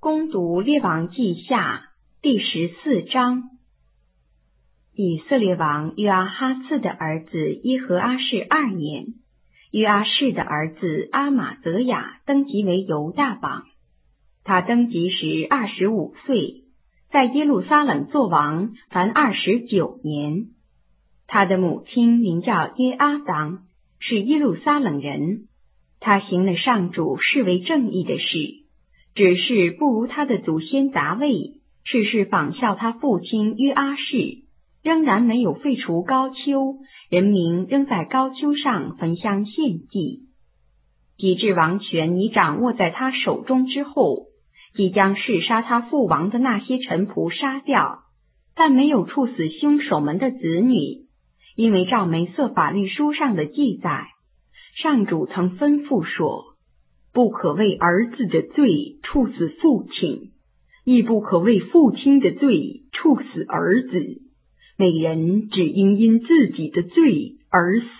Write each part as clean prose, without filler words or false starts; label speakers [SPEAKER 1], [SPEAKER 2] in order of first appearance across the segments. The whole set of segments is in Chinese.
[SPEAKER 1] 攻读列王记下第14章。以色列王约阿哈次的儿子耶和阿士2年，约阿士的儿子阿玛泽雅登基为犹大王。他登基时25岁，在耶路撒冷作王凡29年。他的母亲名叫耶阿当，是耶路撒冷人。他行了上主视为正义的事，只是不如他的祖先达味，事事仿效他父亲约阿士，仍然没有废除高丘，人民仍在高丘上焚香献祭。及至王权已掌握在他手中之后，即将弑杀他父王的那些臣仆杀掉，但没有处死凶手们的子女，因为照梅瑟法律书上的记载，上主曾吩咐说，不可为儿子的罪处死父亲，亦不可为父亲的罪处死儿子，每人只应因自己的罪而死。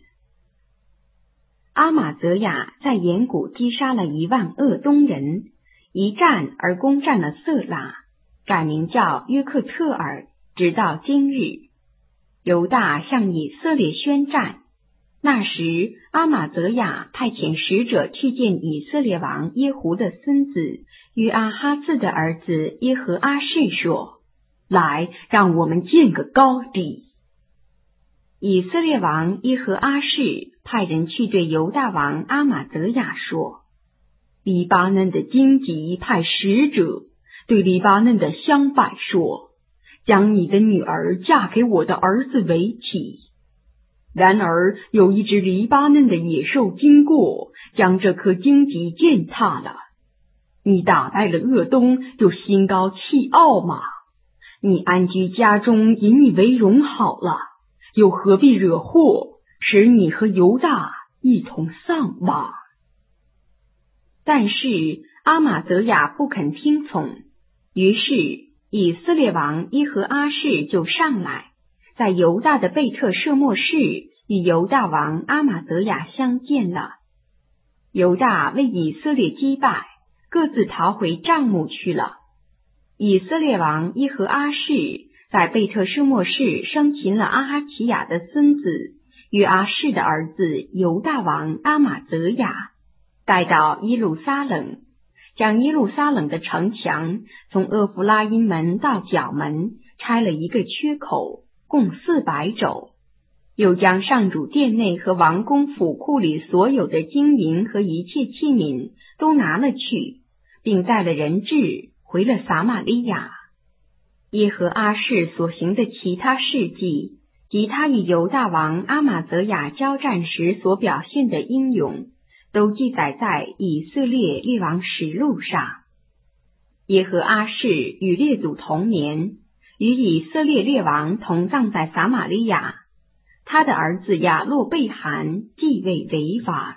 [SPEAKER 1] 阿玛泽雅在沿谷击杀了1万鄂东人，一战而攻占了色拉，改名叫约克特尔，直到今日。犹大向以色列宣战，那时阿玛泽雅派遣使者去见以色列王耶胡的孙子约阿哈次的儿子耶和阿士说，来，让我们建个高地。以色列王耶和阿士派人去对犹大王阿玛泽雅说，黎巴嫩的荆棘派使者对黎巴嫩的香柏说，将你的女儿嫁给我的儿子为妻。然而有一只黎巴嫩的野兽经过，将这棵荆棘践踏了。你打败了鄂东，就心高气傲吗？你安居家中，引以为荣好了，又何必惹祸，使你和犹大一同丧亡？但是阿玛泽雅不肯听从，于是以色列王耶和阿士就上来，在犹大的贝特舍莫市与犹大王阿玛泽雅相见了。犹大为以色列击败，各自逃回帐幕去了。以色列王耶和阿士在贝特舍莫市生擒了阿哈奇亚的孙子约阿士的儿子犹大王阿玛泽雅，带到耶路撒冷，将耶路撒冷的城墙从厄弗拉因门到角门拆了一个缺口，共400肘，又将上主殿内和王宫府库里所有的金银和一切器皿都拿了去，并带了人质回了撒玛利亚。耶和阿士所行的其他事迹，及他与犹大王阿玛泽雅交战时所表现的英勇，都记载在以色列列王实录上。耶和阿士与列祖同年，与以色列列王同葬在撒玛利亚。他的儿子亚洛贝罕继位为王。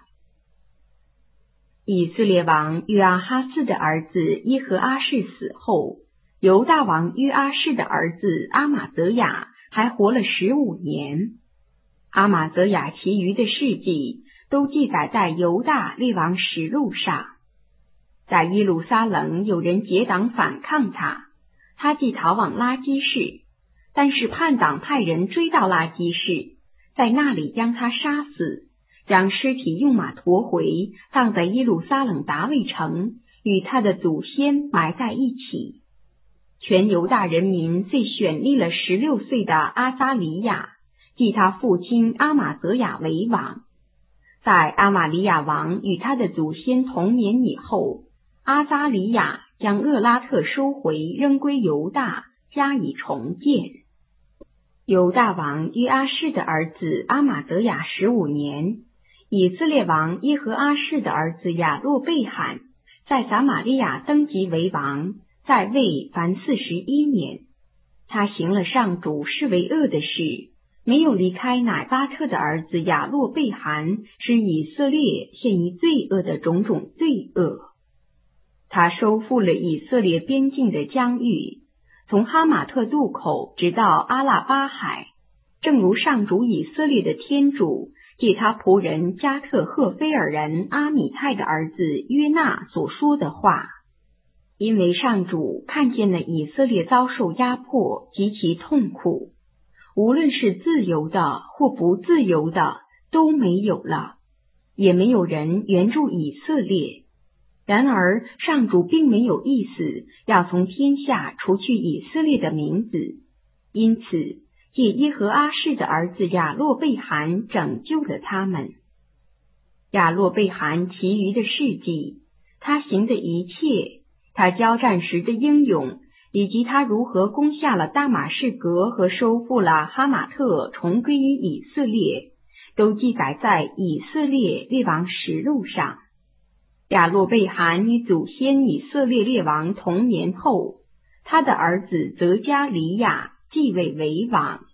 [SPEAKER 1] 以色列王约阿哈斯的儿子耶和阿士死后，犹大王约阿士的儿子阿玛泽雅还活了15年。阿玛泽雅其余的事迹都记载在犹大列王实录上。在耶路撒冷有人结党反抗他，他既逃往拉基市，但是叛党派人追到拉基市，在那里将他杀死，将尸体用马驮回，葬在耶路撒冷达味城，与他的祖先埋在一起。全犹大人民遂选立了16岁的阿撒里亚，继他父亲阿玛泽雅为王。在阿玛利亚王与他的祖先同年以后，阿撒里亚将厄拉特收回，扔归犹大，加以重建。犹大王约阿士的儿子阿玛泽雅15年，以色列王耶和阿士的儿子亚洛贝罕在撒玛利亚登基为王，在位凡41年。他行了上主视为恶的事，没有离开乃巴特的儿子亚洛贝罕使以色列陷于罪恶的种种罪恶。他收复了以色列边境的疆域，从哈马特渡口直到阿拉巴海，正如上主以色列的天主借他仆人加特赫菲尔人阿米泰的儿子约纳所说的话。 因为上主看见了以色列遭受压迫及其痛苦，无论是自由的或不自由的都没有了，也没有人援助以色列。然而上主并没有意思要从天下除去以色列的名字，因此借耶和阿士的儿子亚洛贝罕拯救了他们。亚洛贝罕其余的事迹，他行的一切，他交战时的英勇，以及他如何攻下了大马士革和收复了哈马特，重归于以色列，都记载在以色列列王实录上。亚洛贝罕与祖先以色列列王同年后，他的儿子泽加利亚继位为王。